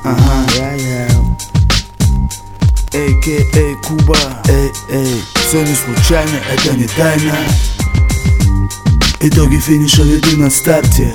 A.K.A. Куба. Все не случайно, это не тайна. Итоги финиша видны на старте.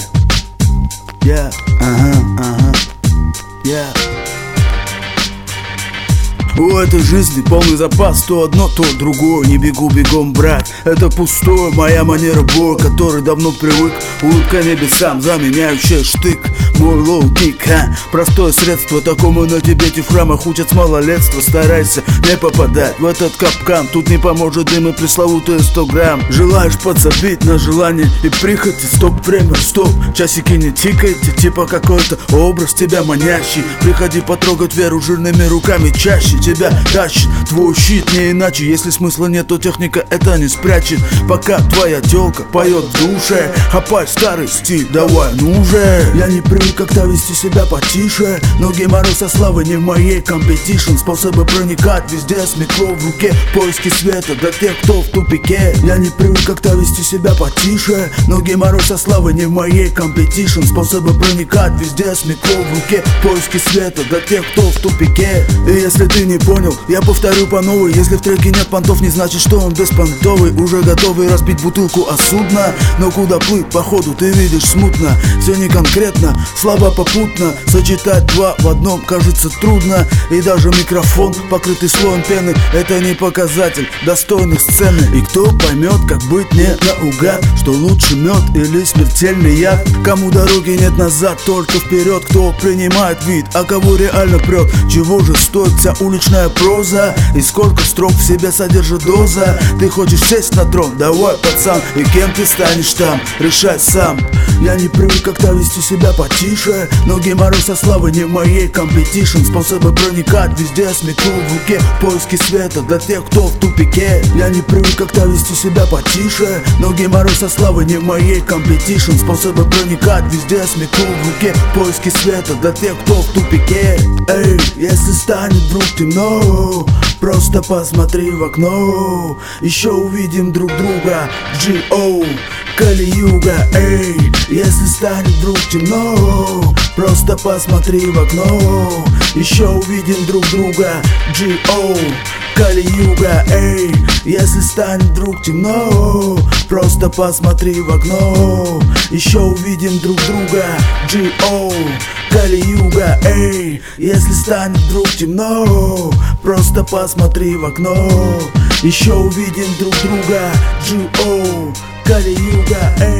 У этой жизни полный запас, то одно, то другое. Не бегу бегом, брат, это пустое. Моя манера боя, который давно привык. Улыбка небесам, заменяющая штык. Мой лоу-кик, простое средство. Такому на Тибете в храмах учат с малолетства. Старайся не попадать в этот капкан. Тут не поможет дым и пресловутые 100 грамм. Желаешь подзабить на желание и прихоти. Стоп, время, стоп, часики не тикайте. Типа какой-то образ тебя манящий. Приходи потрогать веру жирными руками чаще. Тебя тащит твой щит, не иначе. Если смысла нет, то техника это не спрячет. Пока твоя тёлка поет в душе, хапай старый стиль, давай, ну же. Я не привык как-то вести себя потише. Но геморрой со славой не в моей компетишн. Способы проникать везде с микро в руке. Поиски света для тех, кто в тупике. Я не привык как-то вести себя потише. Но геморрой со славой не в моей компетишн. Способы проникать везде с микро в руке. Поиски света для тех, кто в тупике. И если ты не понял, я повторю по новой. Если в треке нет понтов, не значит, что он беспонтовый. Уже готовый разбить бутылку о судно. Но куда плыть, походу ты видишь смутно. Все не конкретно, слабо попутно. Сочетать два в одном кажется трудно. И даже микрофон, покрытый слоем пены, это не показатель достойных сцены. И кто поймет, как быть не наугад, что лучше мед или смертельный яд. Кому дороги нет назад, только вперед. Кто принимает вид, а кого реально прет. Чего же стоит вся уличная проза? И сколько строк в себе содержит доза? Ты хочешь сесть на трон? Давай, пацан. И кем ты станешь там? Решай сам. Я не привык как-то вести себя потише. Но геморрой со славой не в моей компетишн. Способы проникать везде с микро в руке. Поиски света для тех, кто в тупике. Я не привык как-то вести себя потише. Но геморрой со славой не в моей компетишн. Способы проникать везде с микро в руке. Поиски света для тех, кто в тупике. Эй, если станет вдруг темно, просто посмотри в окно. Еще увидим друг друга. G.O. Кали-юга. Эй, если станет вдруг темно, просто посмотри в окно. Еще увидим друг друга. G.O. Кали-юга. Эй, если станет вдруг темно, просто посмотри в окно. Еще увидим друг друга. G.O. Кали-юга. Эй, если станет вдруг темно, просто посмотри в окно. Еще увидим друг друга. G.O. Кали-юга.